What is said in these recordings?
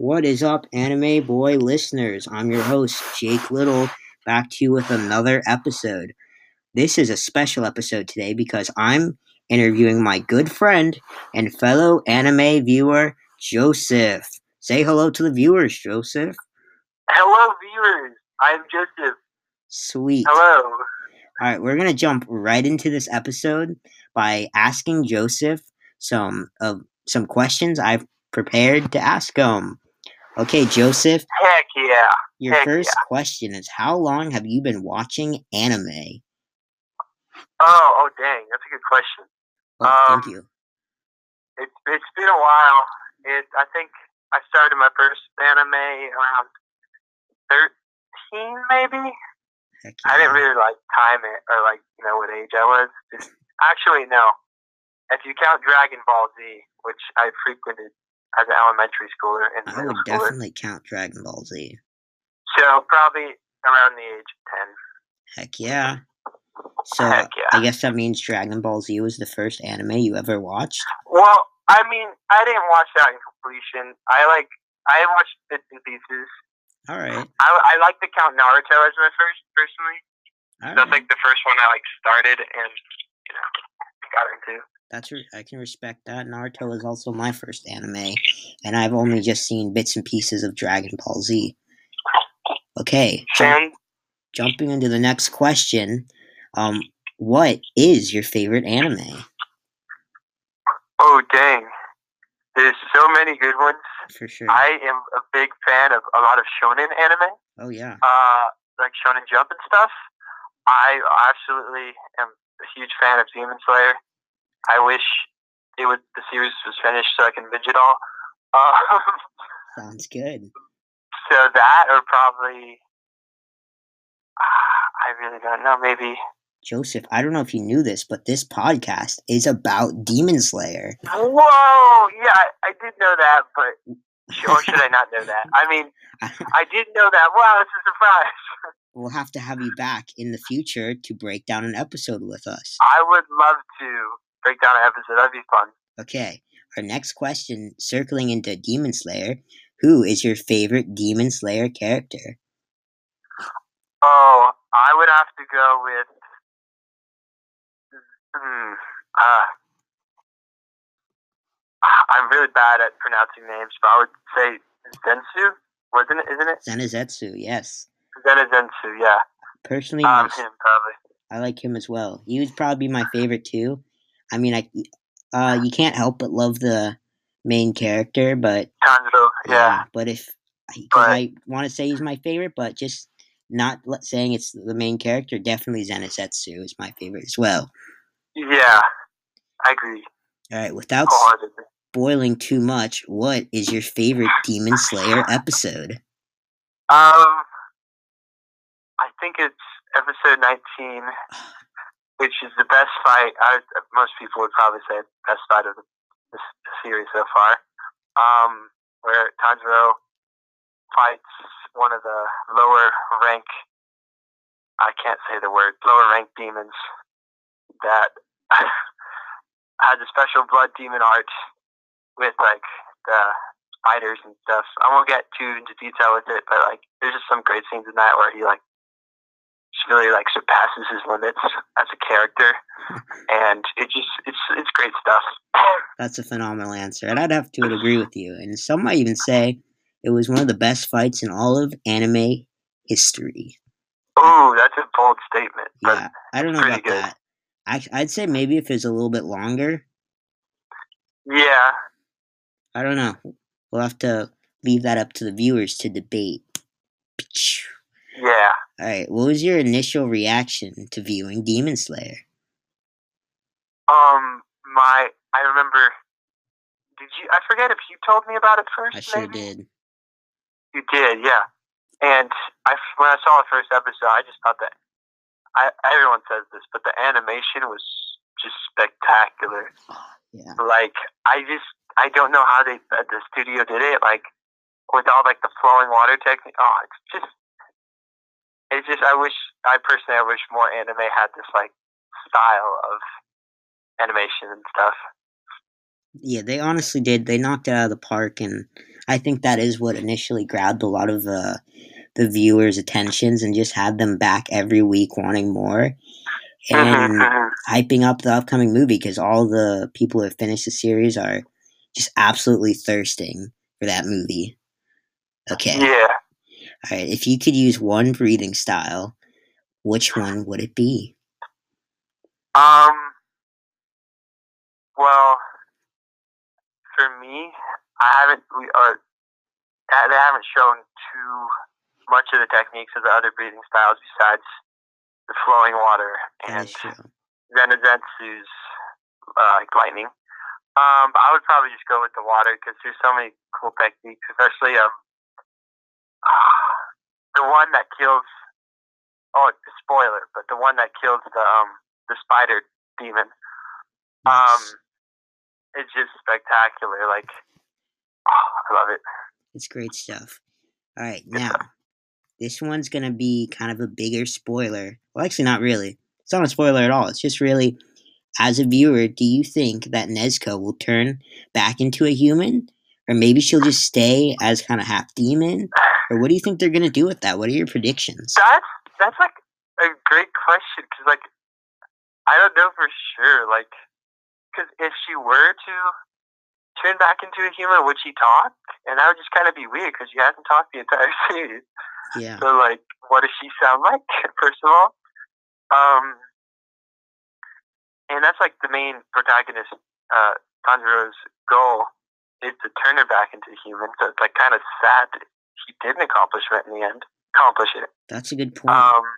What is up, Anime Boy listeners? I'm your host, Jake Little, back to you with another episode. This is a special episode today because I'm interviewing my good friend and fellow anime viewer, Joseph. Say hello to the viewers, Joseph. Hello, viewers. I'm Joseph. Sweet. Hello. Alright, we're going to jump right into this episode by asking Joseph some questions I've prepared to ask him. Okay, Joseph. Heck yeah. Your first question is, how long have you been watching anime? Oh, dang. That's a good question. Thank you. It's been a while. I think I started my first anime around 13, maybe? Heck I yeah. didn't really, time it or, what age I was. Actually, no. If you count Dragon Ball Z, which I frequented as an elementary schooler and I middle would schooler. definitely count Dragon Ball Z. So, probably around the age of 10. Heck yeah. So, Heck yeah. I guess that means Dragon Ball Z was the first anime you ever watched? Well, I mean, I didn't watch that in completion. I watched bits and pieces. Alright. I like to count Naruto as my first, personally. Alright. That's the first one I started and got into. I can respect that. Naruto is also my first anime, and I've only just seen bits and pieces of Dragon Ball Z. Okay, jumping into the next question, what is your favorite anime? Oh, dang. There's so many good ones. For sure. I am a big fan of a lot of shonen anime. Oh, yeah. Like Shonen Jump and stuff. I absolutely am a huge fan of Demon Slayer. I wish the series was finished so I can binge it all. Sounds good. So that, or probably, I really don't know, maybe. Joseph, I don't know if you knew this, but this podcast is about Demon Slayer. Whoa! Yeah, I did know that, but or should I not know that? I mean, I did know that. Wow, it's a surprise. We'll have to have you back in the future to break down an episode with us. I would love to break down an episode. That'd be fun. Okay, our next question, circling into Demon Slayer, who is your favorite Demon Slayer character? Oh, I would have to go with... I'm really bad at pronouncing names, but I would say Zenitsu, isn't it? Zenitsu, yes. Zenitsu, yeah. Personally, him, probably. I like him as well. He would probably be my favorite too. I mean, you can't help but love the main character, but Tanjiro, yeah. But I want to say he's my favorite, but just not saying it's the main character. Definitely Zenitsu is my favorite as well. Yeah, I agree. All right, without spoiling too much, what is your favorite Demon Slayer episode? I think it's episode 19, which is the best fight. Most people would probably say best fight of the series so far. Where Tanjiro fights one of the lower rank demons that has a special blood demon art with the spiders and stuff. I won't get too into detail with it, but there's just some great scenes in that where he really surpasses his limits as a character, and it's great stuff. That's a phenomenal answer, and I'd have to agree with you. And some might even say it was one of the best fights in all of anime history. Ooh, that's a bold statement. Yeah, I don't know about that. I'd say maybe if it was a little bit longer. Yeah. I don't know. We'll have to leave that up to the viewers to debate. Yeah. Alright, what was your initial reaction to viewing Demon Slayer? I remember, I forget if you told me about it first, I sure maybe? did. You did, yeah. And when I saw the first episode, I just thought that, everyone says this, but the animation was just spectacular. Yeah. I don't know how the studio did it, with all, the flowing water technique. Oh, I wish more anime had this, style of animation and stuff. Yeah, they honestly did. They knocked it out of the park, and I think that is what initially grabbed a lot of the viewers' attentions and just had them back every week wanting more and hyping up the upcoming movie because all the people who have finished the series are just absolutely thirsting for that movie. Okay. Yeah. All right. If you could use one breathing style, which one would it be? Well, for me, they haven't shown too much of the techniques of the other breathing styles besides the flowing water and Zenitsu's like lightning. But I would probably just go with the water because there's so many cool techniques, especially the one that kills. Oh, it's a spoiler, but the one that kills the spider demon. Nice. It's just spectacular. Like, I love it. It's great stuff. All right, now this one's gonna be kind of a bigger spoiler. Well, actually, not really. It's not a spoiler at all. It's just really, as a viewer, do you think that Nezuko will turn back into a human, or maybe she'll just stay as kind of half demon, or what do you think they're gonna do with that? What are your predictions? That's like a great question because like I don't know for sure. Like, because if she were to turn back into a human, would she talk? And that would just kind of be weird because she hasn't talked the entire series. Yeah. So like, what does she sound like? First of all, and that's like the main protagonist, Tanjiro's goal is to turn her back into a human. So it's like kind of sad that he didn't accomplish it in the end. That's a good point.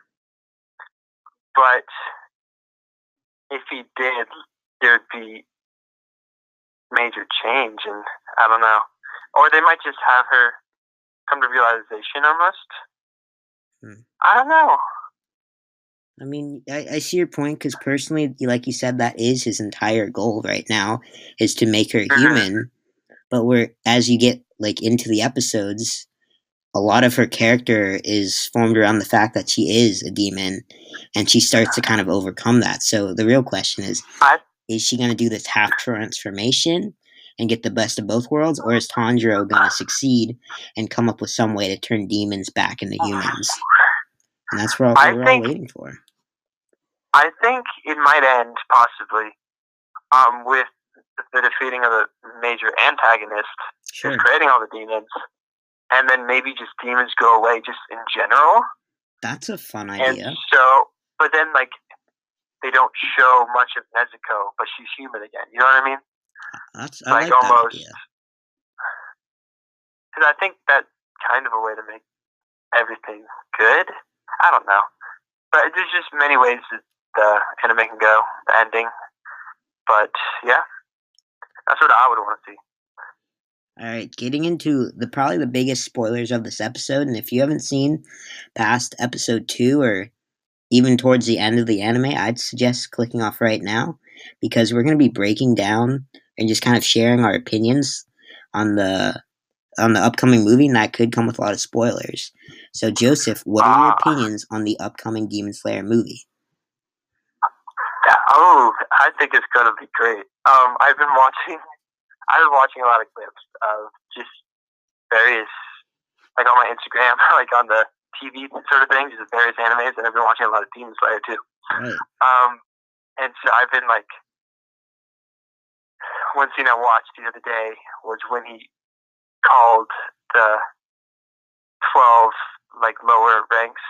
But if he did, there'd be major change, and I don't know. Or they might just have her come to realization almost. I don't know. I mean, I see your point because personally, like you said, that is his entire goal right now is to make her human. But as you get like into the episodes, a lot of her character is formed around the fact that she is a demon, and she starts to kind of overcome that. So the real question is she going to do this half transformation and get the best of both worlds, or is Tanjiro going to succeed and come up with some way to turn demons back into humans? And that's what we're all waiting for. I think it might end possibly with the defeating of the major antagonist, just creating all the demons, and then maybe just demons go away just in general. That's a fun idea. And so, but then like they don't show much of Nezuko, but she's human again. You know what I mean? I like almost, that idea. Because I think that's kind of a way to make everything good. I don't know, but there's just many ways that the anime can go, the ending. But yeah, that's what I would want to see. All right, getting into probably the biggest spoilers of this episode, and if you haven't seen past episode 2 or even towards the end of the anime, I'd suggest clicking off right now because we're going to be breaking down and just kind of sharing our opinions on the upcoming movie, and that could come with a lot of spoilers. So, Joseph, what are your opinions on the upcoming Demon Slayer movie? I think it's going to be great. I've been watching a lot of clips of just various, like on my Instagram, like on the TV sort of things, just various animes, and I've been watching a lot of Demon Slayer too. Right. And so I've been like, one scene I watched the other day was when he called the 12 like lower ranks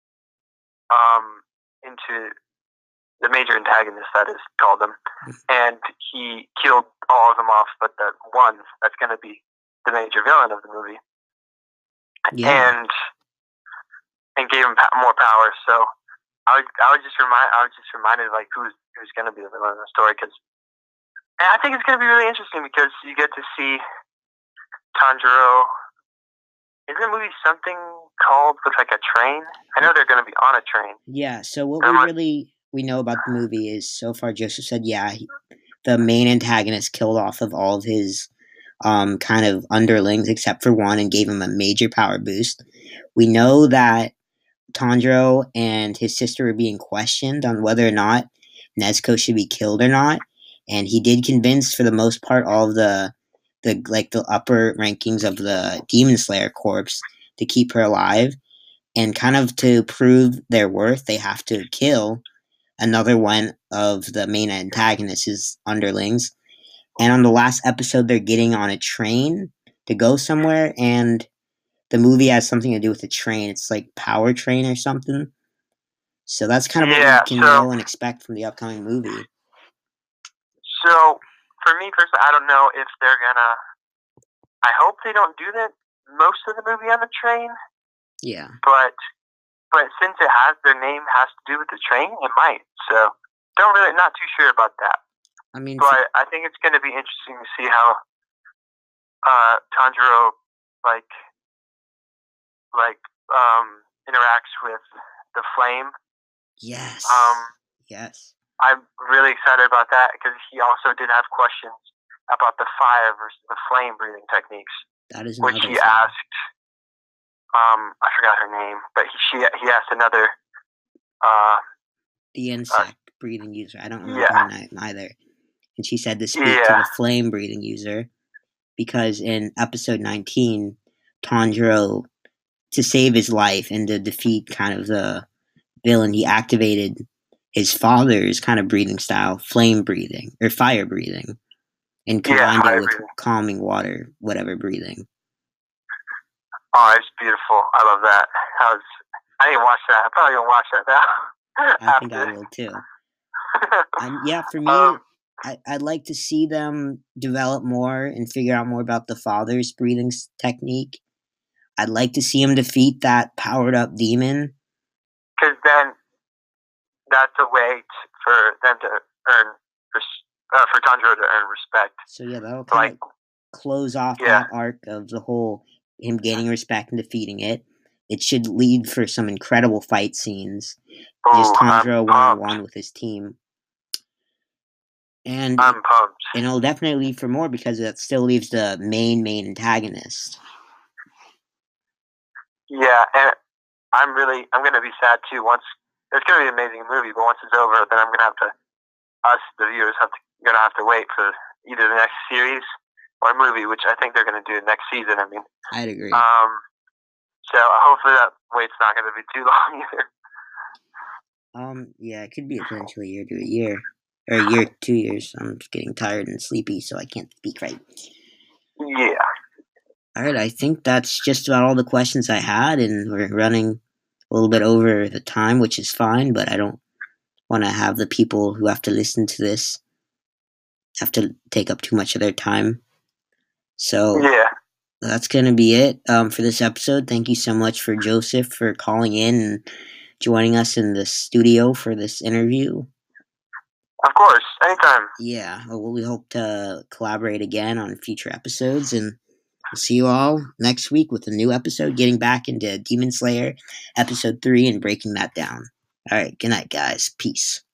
into the major antagonist, that is, called them, and he killed all of them off but the one that's going to be the major villain of the movie. Yeah. And gave him more power. So I was just reminded like who's going to be the villain in the story, because I think it's going to be really interesting because you get to see Tanjiro. Is the movie something called with like a train? I know they're going to be on a train. Yeah. So what we know about the movie is so far Joseph said, the main antagonist killed off of all of his kind of underlings except for one and gave him a major power boost. We know that Tanjiro and his sister were being questioned on whether or not Nezuko should be killed or not, and he did convince, for the most part, all of the the upper rankings of the Demon Slayer Corps to keep her alive, and kind of to prove their worth, they have to kill another one of the main antagonists' underlings. And on the last episode, they're getting on a train to go somewhere, and the movie has something to do with the train. It's like Power Train or something. So that's kind of what we can know and expect from the upcoming movie. So, for me personally, I don't know if they're gonna. I hope they don't do that most of the movie on the train. Yeah. But since their name has to do with the train, it might. So, not too sure about that. I mean, but I think it's going to be interesting to see how Tanjiro interacts with the flame. Yes. Yes. I'm really excited about that because he also did have questions about the fire versus the flame breathing techniques. That is which he asked. I forgot her name, but he asked another. The insect breathing user. I don't remember her name either. And she said to speak to the flame breathing user, because in episode 19, Tanjiro, to save his life and to defeat kind of the villain, he activated his father's kind of breathing style, flame breathing or fire breathing, and combined it with calming water, whatever breathing. Oh, it's beautiful. I love that. I didn't watch that. I probably gonna watch that now. I think I will too. And yeah, for me, I'd like to see them develop more and figure out more about the father's breathing technique. I'd like to see him defeat that powered up demon. Because then that's a way for them to earn, for Tanjiro to earn respect. So yeah, that'll kind of close off that arc of the whole him gaining respect and defeating it. It should lead for some incredible fight scenes. Just Tanjiro one-on-one with his team. And I'm pumped. And it'll definitely leave for more because that still leaves the main antagonist. Yeah, and I'm gonna be sad too. It's gonna be an amazing movie, but once it's over, then us the viewers gonna have to wait for either the next series or movie, which I think they're gonna do next season. I mean, I'd agree. So hopefully that wait's not gonna be too long either. Yeah, it could be potentially a year to a year. Or a year, 2 years. I'm just getting tired and sleepy, so I can't speak right. Yeah. Alright, I think that's just about all the questions I had, and we're running a little bit over the time, which is fine, but I don't want to have the people who have to listen to this have to take up too much of their time. So, yeah. That's going to be it for this episode. Thank you so much for Joseph for calling in and joining us in the studio for this interview. Of course, anytime. Yeah, well, we hope to collaborate again on future episodes, and we'll see you all next week with a new episode, getting back into Demon Slayer episode 3 and breaking that down. All right, good night, guys. Peace.